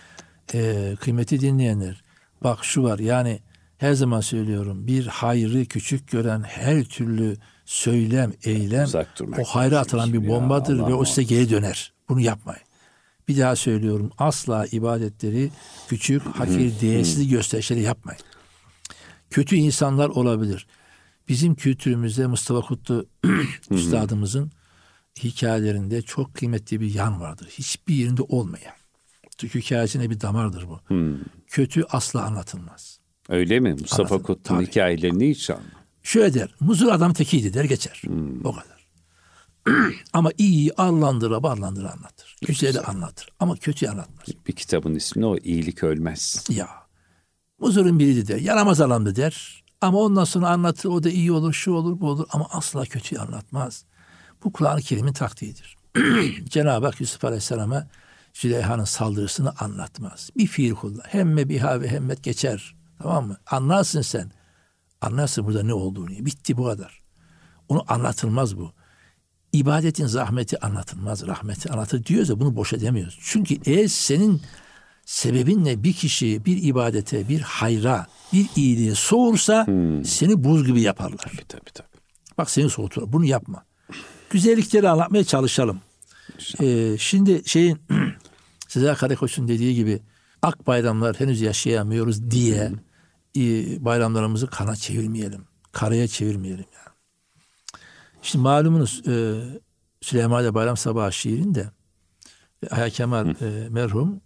Kıymeti dinleyenler, bak şu var, yani her zaman söylüyorum, bir hayrı küçük gören her türlü söylem, eylem o hayra atılan bir bombadır ve o size geri döner. Bunu yapmayın. Bir daha söylüyorum, asla ibadetleri küçük, hakir, değersiz gösterişleri yapmayın. Kötü insanlar olabilir. Bizim kültürümüzde Mustafa Kutlu üstadımızın hikayelerinde çok kıymetli bir yan vardır. Hiçbir yerinde olmayan. Türk hikayesine bir damardır bu. Kötü asla anlatılmaz. Öyle mi? Mustafa Kutlu'nun hikayelerini hiç anlamam. Şöyle der, muzur adam tekiydi der geçer. O kadar. Ama iyiyi arlandıra barlandıra anlatır. Güzeli anlatır ama kötüyü anlatmaz. Bir kitabın ismi o, iyilik ölmez. Ya muzurun biridir der. Yaramaz adamdı der. Ama ondan sonra anlatır. O da iyi olur, şu olur, bu olur. Ama asla kötüyü anlatmaz. Bu Kur'an-ı Kerim'in taktiğidir. Cenab-ı Hak Yusuf Aleyhisselam'a Züleyha'nın saldırısını anlatmaz. Bir fiil kullan. Hemme biha ve hemmet geçer. Tamam mı? Anlarsın sen. Anlarsın burada ne olduğunu. Bitti, bu kadar. Onu anlatılmaz bu. İbadetin zahmeti anlatılmaz. Rahmeti anlatır diyoruz ya, bunu boşa demiyoruz. Çünkü eğer senin sebebinle bir kişi bir ibadete, bir hayra, bir iyiliğe soğursa seni buz gibi yaparlar. Tabii. Bak seni soğuturlar. Bunu yapma. Güzellikleri anlatmaya çalışalım. Şimdi Sezer Karakoç'un dediği gibi ak bayramlar henüz yaşayamıyoruz diye bayramlarımızı kana çevirmeyelim. Karaya çevirmeyelim yani. Şimdi malumunuz Süleymaniye Bayram Sabahı şiirinde Aya Kemal merhum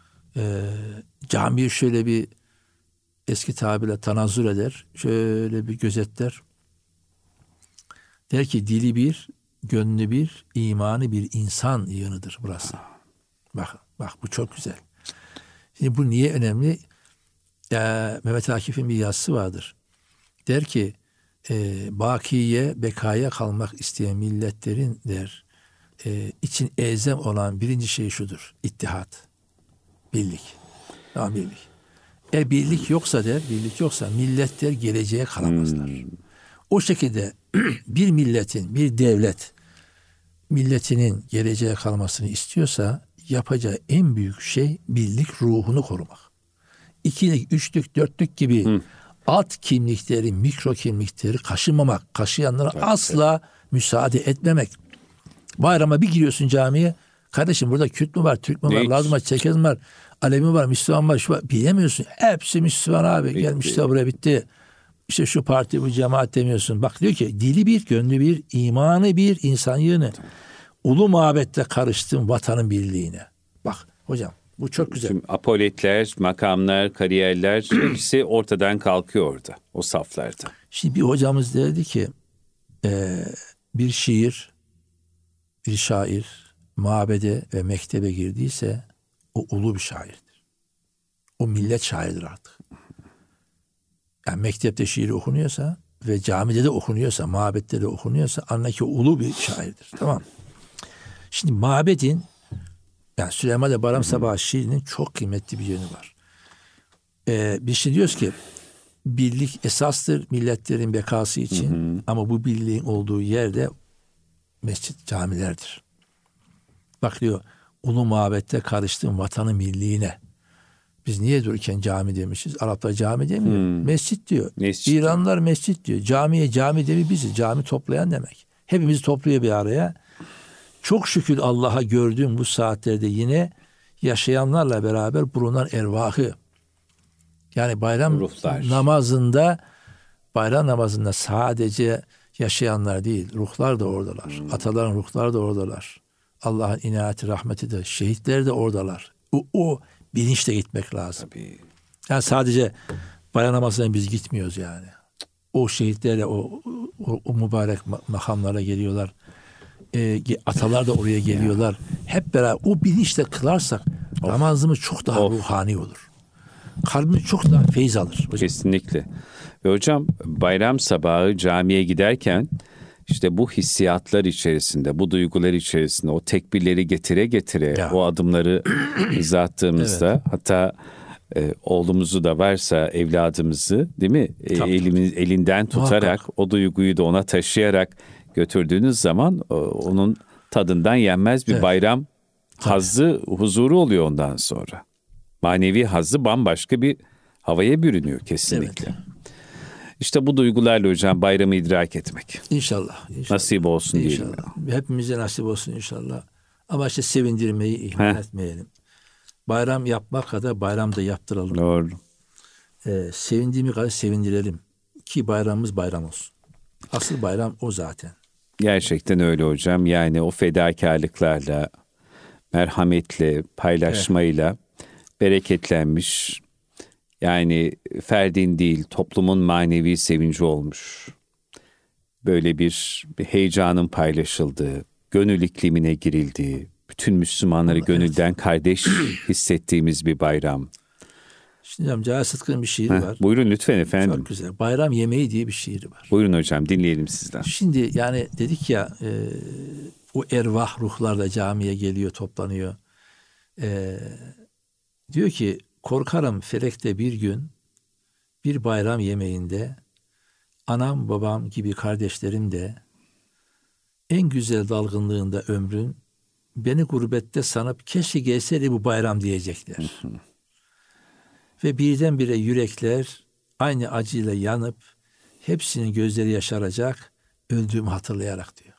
camiyi şöyle bir eski tabirle tanazzül eder. Şöyle bir gözetler. Der ki dili bir, gönlü bir, imanı bir insan yığınıdır burası. Bak bu çok güzel. Şimdi bu niye önemli? Mehmet Akif'in bir yazısı vardır. Der ki bakiye, bekaya kalmak isteyen milletlerin der için elzem olan birinci şey şudur. İttihat. Birlik. Tamam, birlik. Birlik yoksa milletler geleceğe kalamazlar. o şekilde bir milletin, bir devlet milletinin geleceğe kalmasını istiyorsa yapacağı en büyük şey birlik ruhunu korumak. İkilik, üçlük, dörtlük gibi alt kimlikleri, mikro kimlikleri kaşımamak, kaşıyanlara asla müsaade etmemek. Bayrama bir giriyorsun camiye, kardeşim burada Kürt mü var, Türk mü var, Laz mı var, Çerkez mi var, Alevi mi var, Müslüman var, şu var, bilemiyorsun. Hepsi Müslüman abi, gelmişler buraya, bitti. İşte şu parti, bu cemaat demiyorsun. Bak diyor ki dili bir, gönlü bir, imanı bir, insan yığını. Ulu mabette karıştığın vatanın birliğine. Bak hocam bu çok güzel. Tüm apoletler, makamlar, kariyerler hepsi ortadan kalkıyor orada, o saflarda. Şimdi bir hocamız dedi ki bir şiir, bir şair mabede ve mektebe girdiyse o ulu bir şairdir. O millet şairdir artık. Yani mektepte şiir okunuyorsa ve camide de okunuyorsa, mabette de okunuyorsa anla ki o ulu bir şairdir. Tamam. Şimdi mabedin, yani Süleyman Bayram Sabahı şiirinin çok kıymetli bir yönü var. Biz şimdi diyoruz ki birlik esastır milletlerin bekası için, ama bu birliğin olduğu yerde mescit, camilerdir. Bak diyor, ulu mabette karıştığın vatanın birliğine. Biz niye dururken cami demişiz? Araplar cami demiyor. Mescit diyor. Mescit. İranlılar mescit diyor. Camiye cami demi biziz. Cami toplayan demek. Hepimizi topluyor bir araya. Çok şükür Allah'a gördüğüm bu saatlerde yine yaşayanlarla beraber bulunan ervahı. Yani bayram namazında sadece yaşayanlar değil, ruhlar da oradalar. Ataların ruhları da oradalar. Allah'ın inayeti, rahmeti de, şehitler de oradalar. O bilinçle gitmek lazım. Tabii. Yani sadece bayram namazına biz gitmiyoruz yani. O şehitlerle o mübarek makamlara geliyorlar. Atalar da oraya geliyorlar. Hep beraber o bilinçle kılarsak namazımız çok daha ruhani olur. Kalbimiz çok daha feyiz alır. Hocam. Kesinlikle. Ve hocam bayram sabahı camiye giderken işte bu hissiyatlar içerisinde, bu duygular içerisinde o tekbirleri getire o adımları uzattığımızda, hatta oğlumuzu da varsa evladımızı, değil mi? Elinden tutarak, muhakkak, o duyguyu da ona taşıyarak götürdüğünüz zaman onun tadından yenmez bir bayram hazzı, huzuru oluyor ondan sonra. Manevi hazzı bambaşka bir havaya bürünüyor kesinlikle. Evet. İşte bu duygularla hocam bayramı idrak etmek. İnşallah. Nasip olsun diyelim. Hepimize nasip olsun inşallah. Ama işte sevindirmeyi ihmal etmeyelim. Bayram yapmak kadar bayram da yaptıralım. Doğru. Sevindiğimi kadar sevindirelim. Ki bayramımız bayram olsun. Asıl bayram o zaten. Gerçekten öyle hocam. Yani o fedakarlıklarla, merhametle, paylaşmayla bereketlenmiş. Yani ferdin değil, toplumun manevi sevinci olmuş. Böyle bir heyecanın paylaşıldığı, gönül iklimine girildiği, bütün Müslümanları gönülden kardeş hissettiğimiz bir bayram. Şimdi hocam Cahit Sıtkı'nın bir şiiri var. Buyurun lütfen efendim. Çok güzel. Bayram yemeği diye bir şiiri var. Buyurun hocam, dinleyelim sizden. Şimdi yani dedik ya o ervah ruhlar da camiye geliyor, toplanıyor. Diyor ki korkarım felekte bir gün bir bayram yemeğinde anam babam gibi kardeşlerim de en güzel dalgınlığında ömrün beni gurbette sanıp keşke gelseydi bu bayram diyecekler. Ve birdenbire yürekler aynı acıyla yanıp hepsinin gözleri yaşaracak öldüğümü hatırlayarak diyor.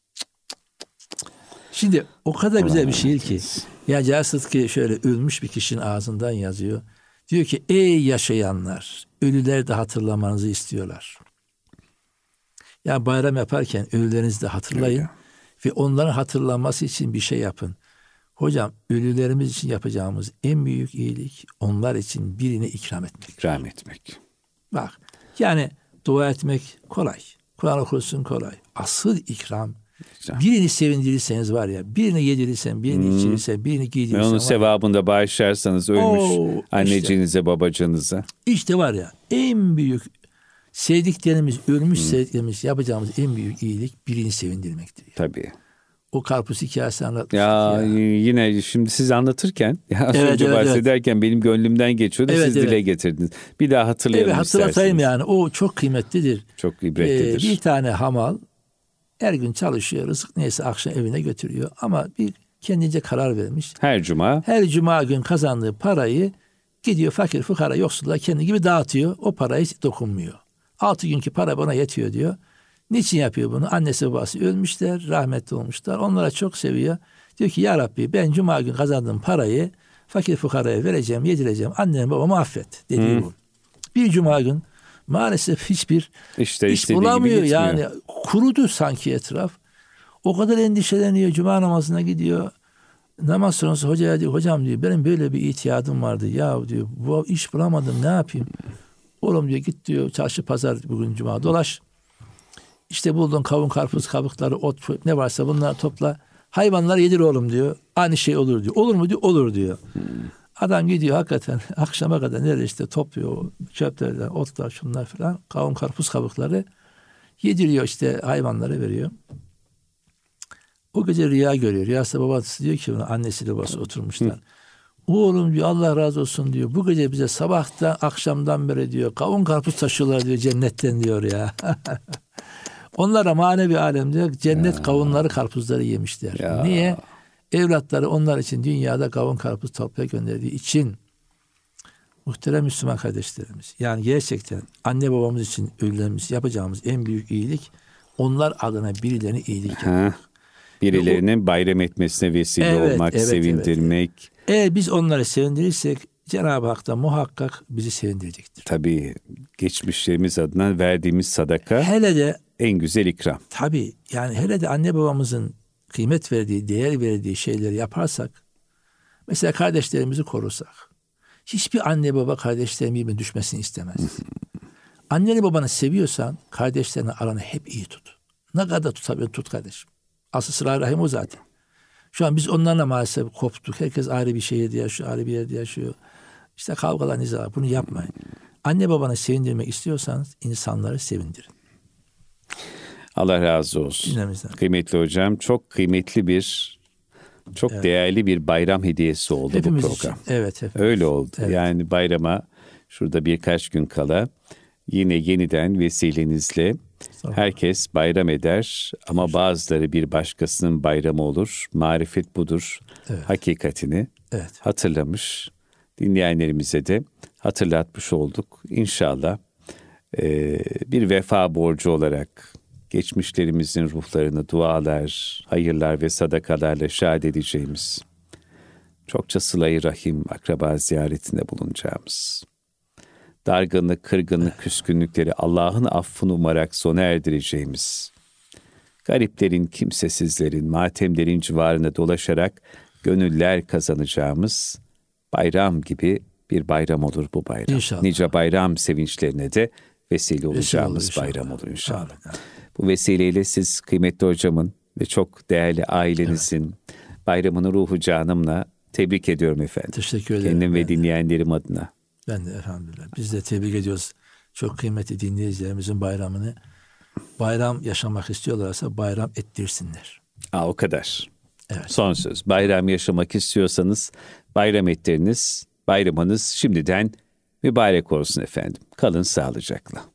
Şimdi o kadar güzel bir şiir ki. Ya Cahit Sıtkı şöyle ölmüş bir kişinin ağzından yazıyor. Diyor ki ey yaşayanlar, ölüler de hatırlamanızı istiyorlar. Ya bayram yaparken ölülerinizi de hatırlayın ve onların hatırlanması için bir şey yapın. Hocam ölülerimiz için yapacağımız en büyük iyilik onlar için birini ikram etmek. İkram etmek. Bak yani dua etmek kolay. Kur'an okursun kolay. Asıl ikram birini sevindirirseniz var ya, birini yedirirsen, birini içirirsen, birini giydirirsen. Ve onun sevabını da bağışlarsanız ölmüş anneciğinize, babacığınıza. İşte var ya en büyük sevdiklerimiz, ölmüş sevdiklerimiz yapacağımız en büyük iyilik birini sevindirmektir. Yani. Tabii. O karpuz hikayesi anlatmıştık Ya yine şimdi siz anlatırken az önce bahsederken benim gönlümden geçiyordu. Siz dile getirdiniz. Bir daha hatırlayalım hatırlatayım isterseniz. yani. O çok kıymetlidir. Çok ibretlidir. Bir tane hamal her gün çalışıyor. Rızık neyse akşam evine götürüyor. Ama bir kendince karar vermiş. Her cuma gün kazandığı parayı gidiyor fakir fukara yoksullara kendi gibi dağıtıyor. O parayı hiç dokunmuyor. 6 günkü para bana yetiyor diyor. Niçin yapıyor bunu? Annesi babası ölmüşler, rahmetli olmuşlar. Onlara çok seviyor. Diyor ki ya Rabbi ben cuma gün kazandığım parayı fakir fukaraya vereceğim, yedireceğim. Annemi babamı affet dediği bu. Bir cuma gün maalesef hiçbir iş bulamıyor. Yani kurudu sanki etraf. O kadar endişeleniyor. Cuma namazına gidiyor. Namaz sonrası hocaya diyor, hocam diyor benim böyle bir itiyadım vardı. Ya diyor bu iş bulamadım ne yapayım? Oğlum diyor git diyor çarşı pazar bugün cuma dolaş. İşte buldun kavun, karpuz, kabukları, ot ne varsa bunları topla. Hayvanlara yedir oğlum diyor. Aynı şey olur diyor. Olur mu diyor? Olur diyor. Adam gidiyor hakikaten akşama kadar nerede işte topluyor çöplerden, otlar, şunlar falan. Kavun, karpuz, kabukları yediriyor işte hayvanlara veriyor. O gece rüya görüyor. Rüyasında babası diyor ki ona annesiyle babası oturmuşlar. Oğlum diyor Allah razı olsun diyor. Bu gece bize sabahtan akşamdan beri diyor kavun karpuz taşıyorlar diyor cennetten diyor ya. Onlara manevi alemde cennet kavunları karpuzları yemişler. Ya. Niye? Evlatları onlar için dünyada kavun karpuz toplaya gönderdiği için. Muhterem Müslüman kardeşlerimiz. Yani gerçekten anne babamız için ölülerimiz yapacağımız en büyük iyilik onlar adına birilerine iyilik yapmak. Birilerinin bayram etmesine vesile olmak, sevindirmek. Evet. Eğer biz onları sevindirirsek Cenab-ı Hak da muhakkak bizi sevindirecektir. Tabii geçmişlerimiz adına verdiğimiz sadaka hele de en güzel ikram. Tabii yani hele de anne babamızın kıymet verdiği, değer verdiği şeyleri yaparsak, mesela kardeşlerimizi korursak, hiçbir anne baba kardeşlerin birbirine düşmesini istemez. Anneni babanı seviyorsan kardeşlerini aranı hep iyi tut. Ne kadar tutabiliyorsun tut kardeşim. Asıl sıra rahim o zaten. Şu an biz onlarla maalesef koptuk. Herkes ayrı bir şehirde yaşıyor, ayrı bir yerde yaşıyor. İşte kavgalar, nizalar. Bunu yapmayın. Anne babanı sevindirmek istiyorsanız insanları sevindirin. Allah razı olsun. Dinlemizden. Kıymetli hocam, çok kıymetli çok değerli bir bayram hediyesi oldu hepimiz bu program. Için. Evet. Öyle oldu. Evet. Yani bayrama şurada birkaç gün kala yine yeniden vesilenizle herkes bayram eder ama bazıları bir başkasının bayramı olur. Marifet budur. Evet. Hakikatini hatırlamış. Dinleyenlerimize de hatırlatmış olduk. İnşallah bir vefa borcu olarak geçmişlerimizin ruhlarını dualar, hayırlar ve sadakalarla şad edeceğimiz, çokça sıla-i rahim, akraba ziyaretinde bulunacağımız, dargınlık, kırgınlık, küskünlükleri Allah'ın affını umarak sona erdireceğimiz, gariplerin, kimsesizlerin, matemlerin civarında dolaşarak gönüller kazanacağımız bayram gibi bir bayram olur bu bayram. İnşallah. Nice bayram sevinçlerine de vesile olacağımız bayram olur inşallah. Bu vesileyle siz kıymetli hocamın ve çok değerli ailenizin bayramını ruhu canımla tebrik ediyorum efendim. Teşekkür ederim. Kendim ve dinleyenlerim adına. Ben de elhamdülillah. Biz de tebrik ediyoruz. Çok kıymetli dinleyicilerimizin bayramını. Bayram yaşamak istiyorlarsa bayram ettirsinler. O kadar. Evet. Son söz. Bayram yaşamak istiyorsanız bayram ettiriniz. Bayramınız şimdiden mübarek olsun efendim. Kalın sağlıcakla.